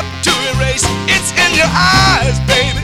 have to erase. It's in your eyes, baby.